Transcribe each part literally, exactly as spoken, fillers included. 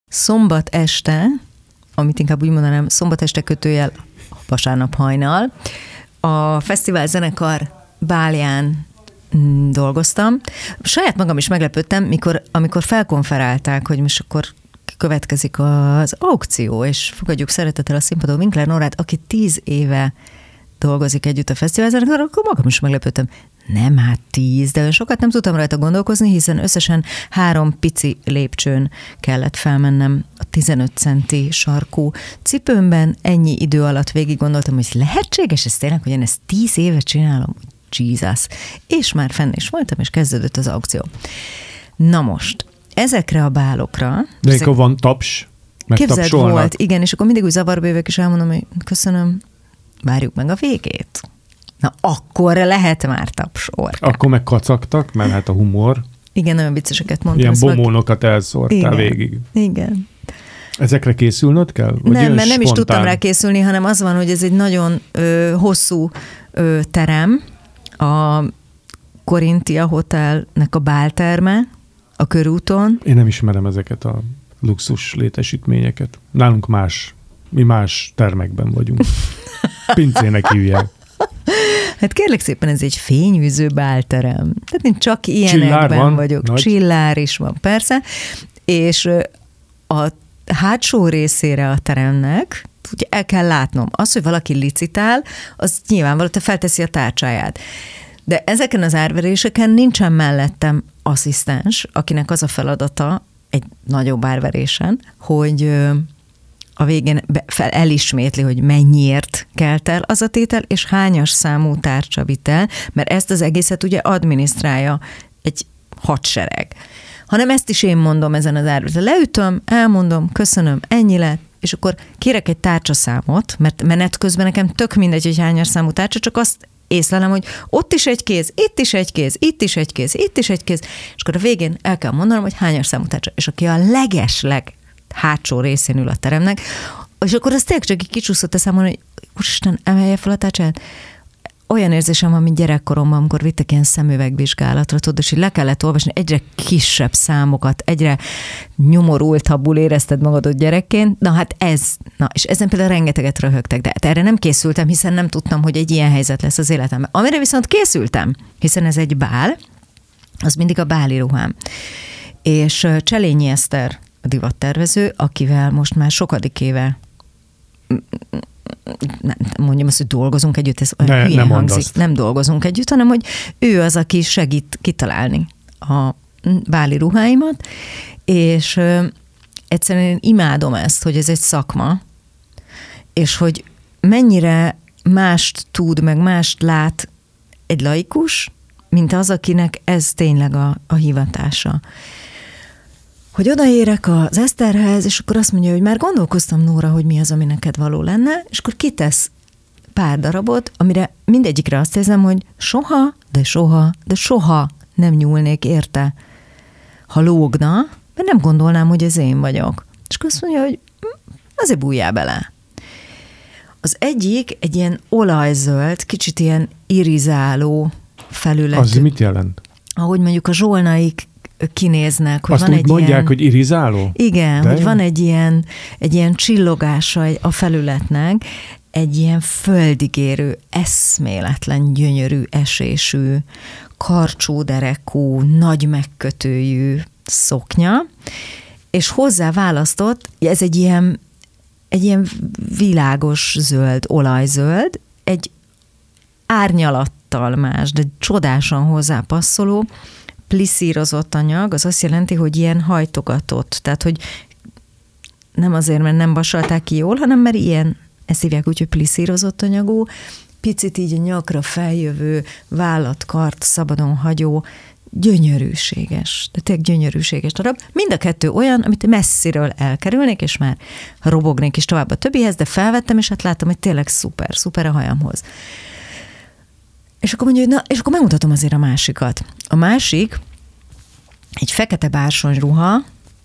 szombat este, amit inkább úgy mondanám, szombat este kötőjel vasárnap hajnal, a fesztivál zenekar bálján dolgoztam. Saját magam is meglepődtem, mikor, amikor felkonferálták, hogy most akkor következik az aukció, és fogadjuk szeretettel a színpadon Winkler Nórát, aki tíz éve dolgozik együtt a fesztivál zenekar, akkor magam is meglepődtem. Nem, hát tíz, de sokat nem tudtam rajta gondolkozni, hiszen összesen három pici lépcsőn kellett felmennem a tizenöt centi sarkú cipőmben. Ennyi idő alatt végig gondoltam, hogy lehetséges ez tényleg, hogy én ezt tíz éve csinálom? Jesus. És már fenn is voltam, és kezdődött az aukció. Na most, ezekre a bálokra... De ezek... akkor van taps? Képzeld volt, igen, és akkor mindig úgy zavarba jövök, és elmondom, hogy köszönöm, várjuk meg a végét. Na, akkor lehet már tapsorkál. Akkor meg kacagtak, mert hát a humor. Igen, nagyon vicceseket mondtam. Ilyen bomónokat elszórtál igen, végig. Igen. Ezekre készülnöd kell? Vagy nem, mert nem spontán? is tudtam rá készülni, hanem az van, hogy ez egy nagyon ö, hosszú ö, terem, a Corinthia Hotelnek a bálterme, a körúton. Én nem ismerem ezeket a luxus létesítményeket. Nálunk más, mi más termekben vagyunk. Pincének hívják. Hát kérlek szépen, ez egy fényűző bálterem. Tehát én csak ilyenekben van, vagyok. nagy. Csillár is van, persze. És a hátsó részére a teremnek, ugye el kell látnom. Az, hogy valaki licitál, az nyilvánvaló, te felteszi a tárcsáját. De ezeken az árveréseken nincsen mellettem asszisztens, akinek az a feladata egy nagyobb árverésen, hogy a végén fel elismétli, hogy mennyiért kelt el az a tétel, és hányas számú tárcsavitel, mert ezt az egészet ugye adminisztrálja egy hadsereg. Hanem ezt is én mondom ezen az árverésen. Leütöm, elmondom, köszönöm, ennyi lett, és akkor kérek egy tárcsaszámot, mert menet közben nekem tök mindegy, hogy hányas számú tárcsa, csak azt észlelem, hogy ott is egy kéz, itt is egy kéz, itt is egy kéz, itt is egy kéz, és akkor a végén el kell mondanom, hogy hányas számú tárcsa. És aki a legesleg hátsó részén ül a teremnek, és akkor az tényleg csak így kicsúszott a számon, hogy úristen, emelje fel a tárcsát. Olyan érzésem van, mint gyerekkoromban, amikor vittek ilyen szemüvegvizsgálatra, tudod, és így le kellett olvasni egyre kisebb számokat, egyre nyomorultabbul érezted magadot gyerekként. Na hát ez, na, és ezen például rengeteget röhögtek, de erre nem készültem, hiszen nem tudtam, hogy egy ilyen helyzet lesz az életemben. Amire viszont készültem, hiszen ez egy bál, az mindig a báli ruhám. És Cselényi Eszter, a divattervező, akivel most már sokadik éve nem, mondjam azt, hogy dolgozunk együtt, ez olyan hülyén hangzik. Azt. Nem dolgozunk együtt, hanem hogy ő az, aki segít kitalálni a báli ruháimat, és ö, egyszerűen én imádom ezt, hogy ez egy szakma, és hogy mennyire mást tud, meg mást lát egy laikus, mint az, akinek ez tényleg a, a hivatása. Hogy odaérek az Eszterhez, és akkor azt mondja, hogy már gondolkoztam, Nóra, hogy mi az, ami neked való lenne, és akkor kitesz pár darabot, amire mindegyikre azt érzem, hogy soha, de soha, de soha nem nyúlnék érte, ha lógna, mert nem gondolnám, hogy ez én vagyok. És akkor azt mondja, hogy azért bújjál bele. Az egyik egy ilyen olajzöld, kicsit ilyen irizáló felületű. Az mit jelent? Ahogy mondjuk a zsolnaik kinéznek. Hogy azt van úgy egy mondják, ilyen, hogy irizáló? Igen, de hogy én? van egy ilyen, egy ilyen csillogása a felületnek, egy ilyen földigérő, eszméletlen gyönyörű esésű, karcsú derekú, nagy megkötőjű szoknya, és hozzá választott, ez egy ilyen, egy ilyen világos zöld, olajzöld, egy árnyalattal más, de csodásan hozzá passzoló, pliszírozott anyag, az azt jelenti, hogy ilyen hajtogatott, tehát, hogy nem azért, mert nem vasalták ki jól, hanem mert ilyen, ezt hívják úgy, hogy pliszírozott anyagú, picit így a nyakra feljövő, vállat, kart, szabadon hagyó, gyönyörűséges, de tényleg gyönyörűséges darab. Mind a kettő olyan, amit messziről elkerülnék, és már robognék is tovább a többihez, de felvettem, és hát láttam, hogy tényleg szuper, szuper a hajamhoz. És akkor mondja, hogy na, és akkor megmutatom azért a másikat. A másik egy fekete bársonyruha,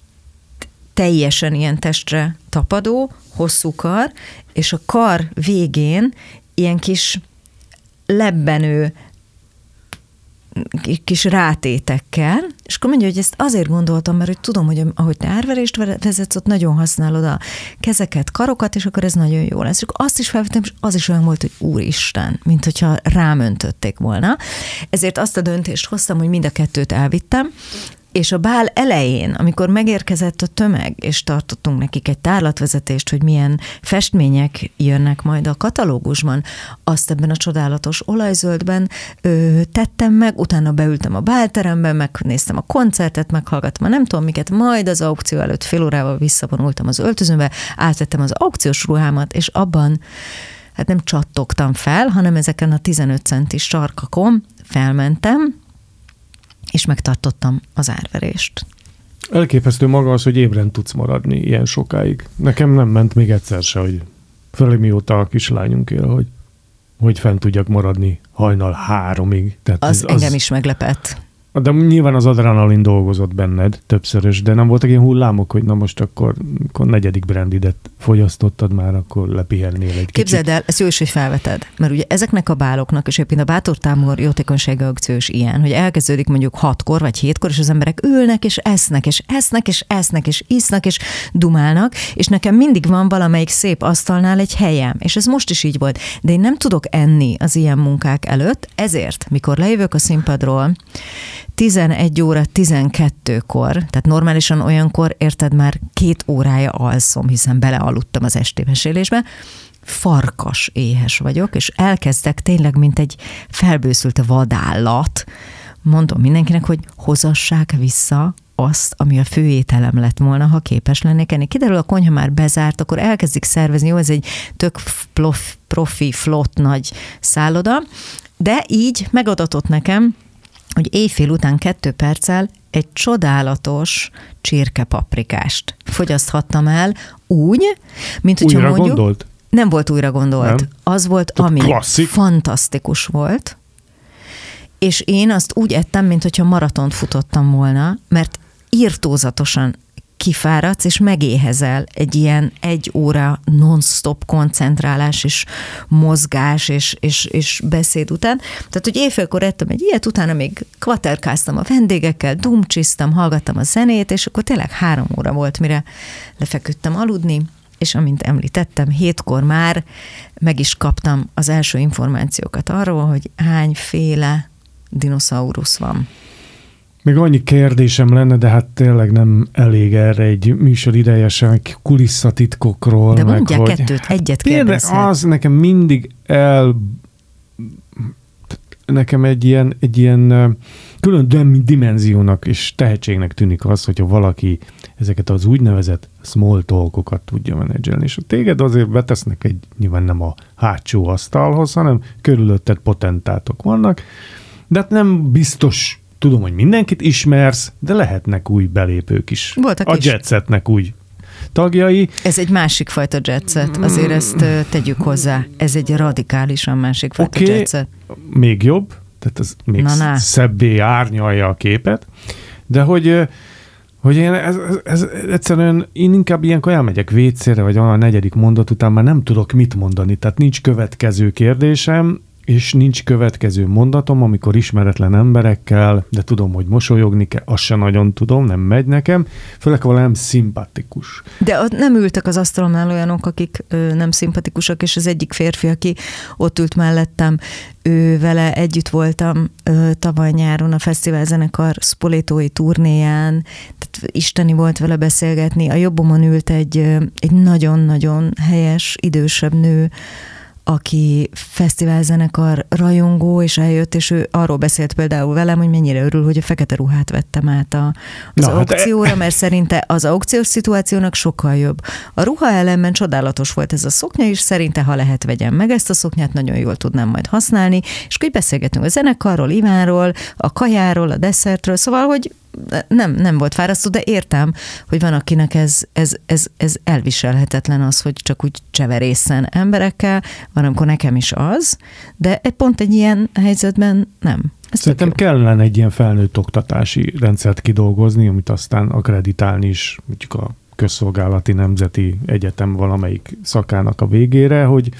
teljesen ilyen testre tapadó, hosszú kar, és a kar végén ilyen kis lebbenő kis rátétekkel, és akkor mondja, hogy ezt azért gondoltam, mert hogy tudom, hogy ahogy te árverést vezetsz, ott nagyon használod a kezeket, karokat, és akkor ez nagyon jó lesz. És akkor azt is felvettem, és az is olyan volt, hogy úristen, mint hogyha rám öntötték volna. Ezért azt a döntést hoztam, hogy mind a kettőt elvittem, és a bál elején, amikor megérkezett a tömeg, és tartottunk nekik egy tárlatvezetést, hogy milyen festmények jönnek majd a katalógusban, azt ebben a csodálatos olajzöldben ö, tettem meg, utána beültem a bálterembe, megnéztem a koncertet, meghallgattam a nem tudom miket, majd az aukció előtt fél órával visszavonultam az öltözőbe, átvettem az aukciós ruhámat, és abban hát nem csattogtam fel, hanem ezeken a tizenöt centis sarkakon felmentem, és megtartottam az árverést. Elképesztő maga az, hogy ébren tudsz maradni ilyen sokáig. Nekem nem ment még egyszer se, hogy főleg mióta a kislányunk él, hogy, hogy fent tudjak maradni hajnal háromig. Tehát az, az engem is meglepett. De nyilván az adrenalin dolgozott benned többszörös, de nem voltak ilyen hullámok, hogy na most akkor, akkor negyedik brandidet fogyasztottad már, akkor lepihennél egy kicsit. Képzeld el, ezt jó is, hogy felveted, mert ugye ezeknek a báloknak, és éppen a Bátor-Támor jótékonysági akció is ilyen, hogy elkezdődik mondjuk hatkor vagy hétkor, és az emberek ülnek, és esznek, és esznek, és esznek, és isznak, és dumálnak, és nekem mindig van valamelyik szép asztalnál egy helyem, és ez most is így volt, de én nem tudok enni az ilyen munkák előtt, ezért, mikor lejövök a színpadról, tizenegy óra tizenkettőkor, tehát normálisan olyankor, érted, már két órája alszom, hiszen belealudtam az esti mesélésbe, farkas éhes vagyok, és elkezdek tényleg, mint egy felbőszült vadállat, mondom mindenkinek, hogy hozassák vissza azt, ami a főételem lett volna, ha képes lennék enni. Kiderül, a konyha már bezárt, akkor elkezdik szervezni, jó, ez egy tök profi, flott nagy szálloda, de így megadatott nekem, hogy éjfél után kettő perccel egy csodálatos csirkepaprikást fogyaszthattam el úgy, mint hogyha újra mondjuk... gondolt? Nem volt újra gondolt. Nem. Az volt, tehát ami klasszik. Fantasztikus volt, és én azt úgy ettem, mint hogyha maratont futottam volna, mert irtózatosan kifáradsz, és megéhezel egy ilyen egy óra non-stop koncentrálás, és mozgás, és, és, és beszéd után. Tehát, hogy éjfélkor ettem egy ilyet, utána még kvaterkáztam a vendégekkel, dumcsiztam, hallgattam a zenét, és akkor tényleg három óra volt, mire lefeküdtem aludni, és amint említettem, hétkor már meg is kaptam az első információkat arról, hogy hányféle dinoszaurusz van. Még annyi kérdésem lenne, de hát tényleg nem elég erre egy műsor ideje sem, kulisszatitkokról. De mondjál hogy... kettőt, egyet kérdezhet. Az nekem mindig el... Nekem egy ilyen, egy ilyen külön dimenziónak és tehetségnek tűnik az, hogyha valaki ezeket az úgynevezett small talkokat tudja menedzselni. És téged azért betesznek egy, nyilván nem a hátsó asztalhoz, hanem körülötted potentátok vannak, de hát nem biztos. Tudom, hogy mindenkit ismersz, de lehetnek új belépők is. Voltak a is. Jetsetnek új tagjai. Ez egy másik fajta Jetset, azért ezt tegyük hozzá. Ez egy radikálisan másik fajta okay, Jetset. Még jobb, tehát ez még na, szebbé árnyalja a képet, de hogy, hogy én ez, ez, ez egyszerűen én inkább ilyenkor elmegyek vécére, vagy a negyedik mondat után már nem tudok mit mondani, tehát nincs következő kérdésem, és nincs következő mondatom, amikor ismeretlen emberekkel, de tudom, hogy mosolyogni kell, azt sem nagyon tudom, nem megy nekem, főleg valami nem szimpatikus. De ott nem ültek az asztalomnál olyanok, akik ö, nem szimpatikusak, és az egyik férfi, aki ott ült mellettem, ő vele együtt voltam ö, tavaly nyáron a fesztiválzenekar Spoletói turnéján, tehát isteni volt vele beszélgetni, a jobbomon ült egy, ö, egy nagyon-nagyon helyes, idősebb nő, aki fesztiválzenekar rajongó, és eljött, és ő arról beszélt például velem, hogy mennyire örül, hogy a fekete ruhát vettem át a, az Na, aukcióra, hát... mert szerinte az aukciós szituációnak sokkal jobb. A ruha ellenben csodálatos volt ez a szoknya, és szerinte, ha lehet, vegyem meg ezt a szoknyát, nagyon jól tudnám majd használni, és akkor beszélgetünk a zenekarról, Ivánról, a kajáról, a desszertről, szóval, hogy nem, nem volt fárasztó, de értem, hogy van, akinek ez, ez, ez, ez elviselhetetlen az, hogy csak úgy cseverészen emberekkel, van, amikor nekem is az, de pont egy ilyen helyzetben nem. Ez Szerintem kellene egy ilyen felnőtt oktatási rendszert kidolgozni, amit aztán akkreditálni is, mondjuk a Közszolgálati Nemzeti Egyetem valamelyik szakának a végére, hogy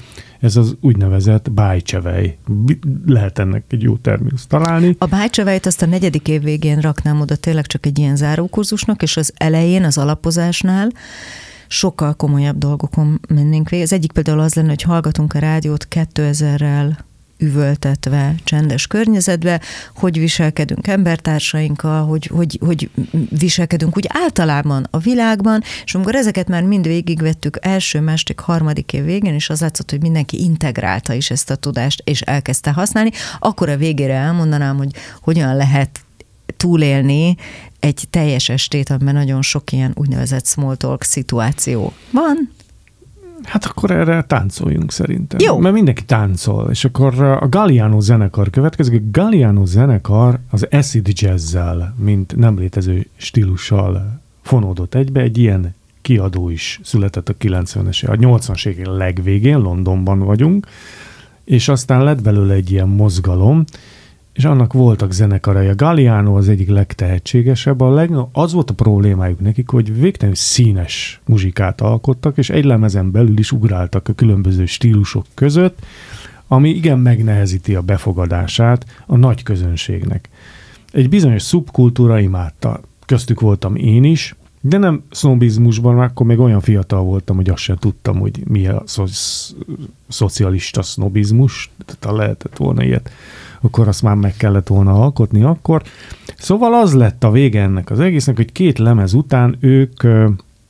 ez az úgynevezett bájcsevej. Lehet ennek egy jó terminus találni. A bájcsevejt azt a negyedik év végén raknám oda tényleg csak egy ilyen zárókurzusnak, és az elején, az alapozásnál sokkal komolyabb dolgokon mennénk végig. Az egyik például az lenne, hogy hallgatunk a rádiót kétezerrel üvöltetve, csendes környezetbe, hogy viselkedünk embertársainkkal, hogy, hogy, hogy viselkedünk úgy általában a világban, és amikor ezeket már mind végigvettük első, második, harmadik év végén, és az látszott, hogy mindenki integrálta is ezt a tudást, és elkezdte használni, akkor a végére elmondanám, hogy hogyan lehet túlélni egy teljes estét, amiben nagyon sok ilyen úgynevezett small talk szituáció van. Hát akkor erre táncoljunk szerintem. Jó. Mert mindenki táncol, és akkor a Galliano zenekar következik. A Galliano zenekar az acid jazz-zel, mint nem létező stílussal fonódott egybe. Egy ilyen kiadó is született a kilencvenes, a nyolcvanas évek legvégén, Londonban vagyunk, és aztán lett belőle egy ilyen mozgalom, és annak voltak zenekarai. A Galliano az egyik legtehetségesebb. A leg... Az volt a problémájuk nekik, hogy végtelenül színes muzsikát alkottak, és egy lemezen belül is ugráltak a különböző stílusok között, ami igen megnehezíti a befogadását a nagy közönségnek. Egy bizonyos szubkultúra imádta. Köztük voltam én is, de nem sznobizmusban, akkor még olyan fiatal voltam, hogy azt sem tudtam, hogy mi a szo- szocialista sznobizmus, tehát lehetett volna ilyet, akkor azt már meg kellett volna alkotni akkor. Szóval az lett a vége ennek az egésznek, hogy két lemez után ők ö,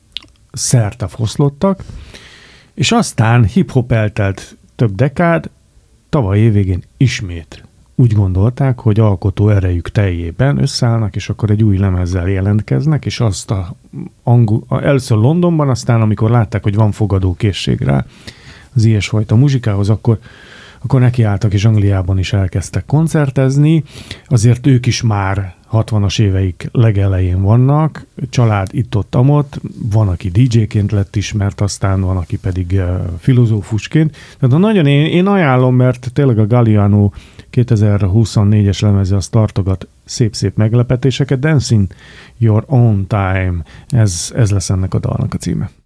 szerte foszlottak, és aztán hip-hop eltelt több dekád, tavaly évvégén ismét úgy gondolták, hogy alkotó erejük teljében összeállnak, és akkor egy új lemezzel jelentkeznek, és azt a angol, először Londonban, aztán amikor látták, hogy van fogadókészség rá az ilyesfajta muzsikához, akkor akkor nekiálltak, és Angliában is elkezdtek koncertezni. Azért ők is már hatvanas éveik legelején vannak, család itt-ott-amott, van, aki dé jéként lett ismert, aztán van, aki pedig uh, filozófusként. Tehát nagyon én, én ajánlom, mert tényleg a Galliano kétezer-huszonnégyes lemeze az tartogat szép-szép meglepetéseket. Dancing Your Own Time, ez, ez lesz ennek a dalnak a címe.